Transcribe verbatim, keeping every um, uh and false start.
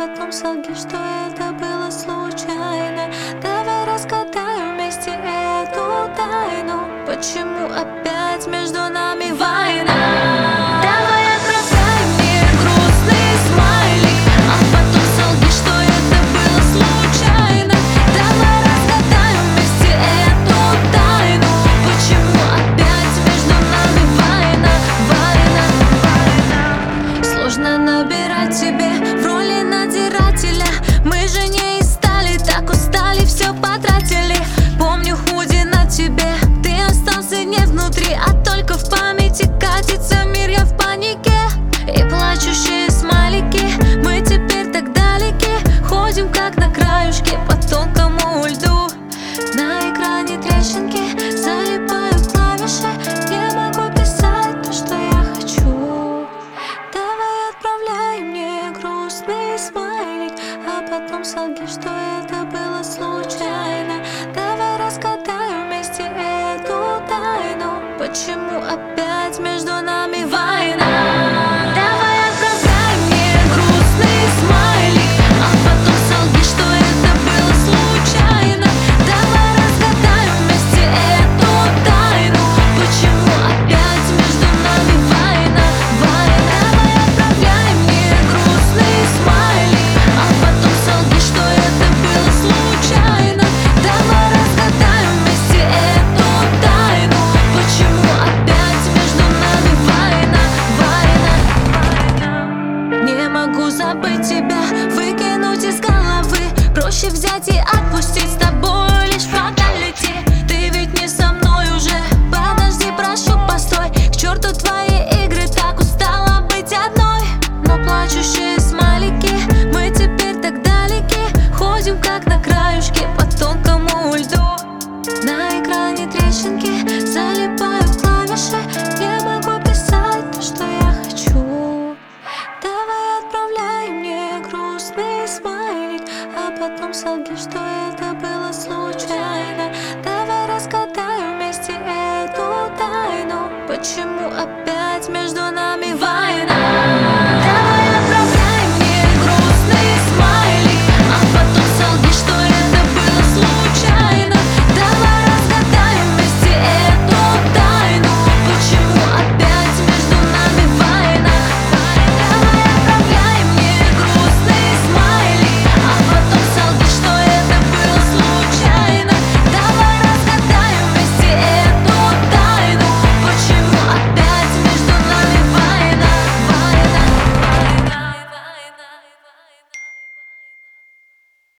потом солги, что это было случайно. Давай разгадаем вместе эту тайну. Почему опять между нами война? Давай отправляй мне грустный смайлик, а потом солги, что это было случайно. Давай разгадаем вместе эту тайну. Почему опять между нами война, война, война? Сложно набирать тебе в роли надзирателя. Мы же не и стали, так устали, все потратили. Помню худи на тебе, ты остался не внутри, а только в памяти катится мир, я в панике. И плачущие смайлики, мы теперь так далеки. Ходим как на краюшке по тонкому льду. На экране трещинки, залипают клавиши. Не могу писать то, что я хочу. Давай отправляй мне грустный смайлик, а потом солги, что это было случайно. Давай разгадаем вместе эту тайну. Почему опять между нами война? Давай отправляй мне грустный смайлик, а потом солги, что это было случайно. Давай разгадаем вместе эту тайну. Почему опять между нами война, война? Давай отправляй мне грустный смайлик, а потом солги, что это было случайно. Давай разгадаем вместе эту тайну. Почему опять между нами война, война, война? Не могу забыть тебя, выкинуть из головы. Проще взять и